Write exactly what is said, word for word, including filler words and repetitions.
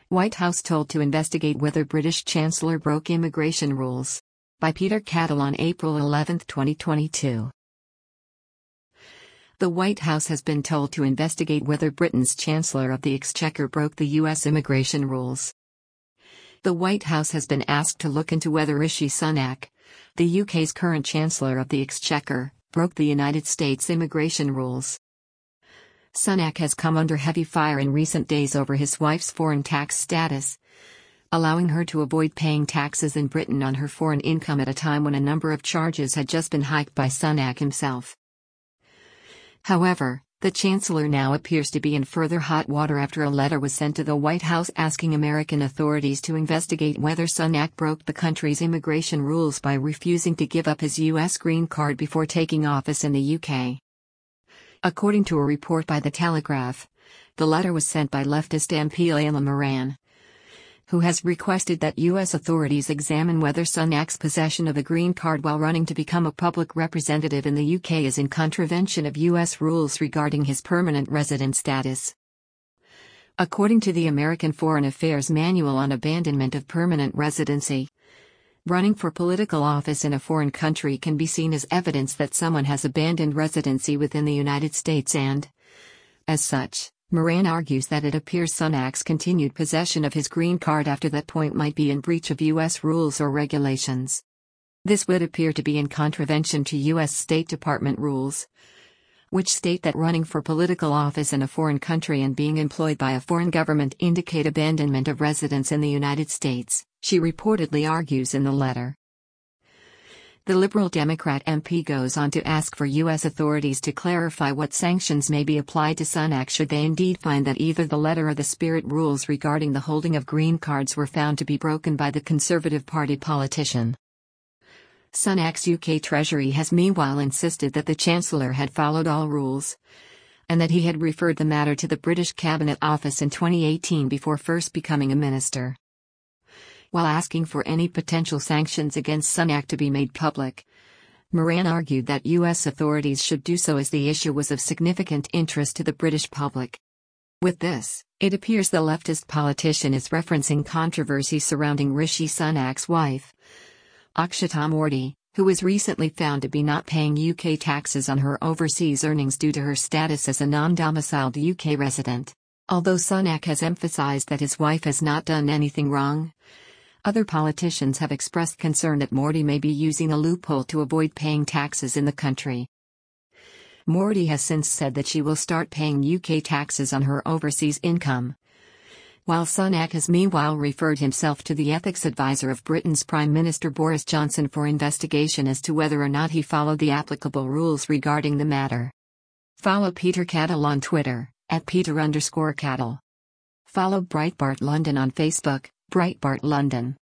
White House told to investigate whether British Chancellor broke immigration rules. By Peter Cattle on April eleventh, twenty twenty-two. The White House has been told to investigate whether Britain's Chancellor of the Exchequer broke the U S immigration rules. The White House has been asked to look into whether Rishi Sunak, the U K's current Chancellor of the Exchequer, broke the United States immigration rules. Sunak has come under heavy fire in recent days over his wife's foreign tax status, allowing her to avoid paying taxes in Britain on her foreign income at a time when a number of charges had just been hiked by Sunak himself. However, the Chancellor now appears to be in further hot water after a letter was sent to the White House asking American authorities to investigate whether Sunak broke the country's immigration rules by refusing to give up his U S green card before taking office in the U K. According to a report by The Telegraph, the letter was sent by leftist M P Layla Moran, who has requested that U S authorities examine whether Sunak's possession of a green card while running to become a public representative in the U K is in contravention of U S rules regarding his permanent resident status. According to the American Foreign Affairs Manual on Abandonment of Permanent Residency, running for political office in a foreign country can be seen as evidence that someone has abandoned residency within the United States and, as such, Moran argues that it appears Sunak's continued possession of his green card after that point might be in breach of U S rules or regulations. This would appear to be in contravention to U S State Department rules, which state that running for political office in a foreign country and being employed by a foreign government indicate abandonment of residence in the United States, she reportedly argues in the letter. The Liberal Democrat M P goes on to ask for U S authorities to clarify what sanctions may be applied to Sunak should they indeed find that either the letter or the spirit rules regarding the holding of green cards were found to be broken by the Conservative Party politician. Sunak's U K Treasury has meanwhile insisted that the Chancellor had followed all rules, and that he had referred the matter to the British Cabinet Office in twenty eighteen before first becoming a minister. While asking for any potential sanctions against Sunak to be made public, Moran argued that U S authorities should do so as the issue was of significant interest to the British public. With this, it appears the leftist politician is referencing controversy surrounding Rishi Sunak's wife, Akshata Moorthy, who was recently found to be not paying U K taxes on her overseas earnings due to her status as a non-domiciled U K resident. Although Sunak has emphasized that his wife has not done anything wrong, other politicians have expressed concern that Moorthy may be using a loophole to avoid paying taxes in the country. Moorthy has since said that she will start paying U K taxes on her overseas income, while Sunak has meanwhile referred himself to the ethics advisor of Britain's Prime Minister Boris Johnson for investigation as to whether or not he followed the applicable rules regarding the matter. Follow Peter Cattle on Twitter, at Peter underscore Cattle. Follow Breitbart London on Facebook, Breitbart London.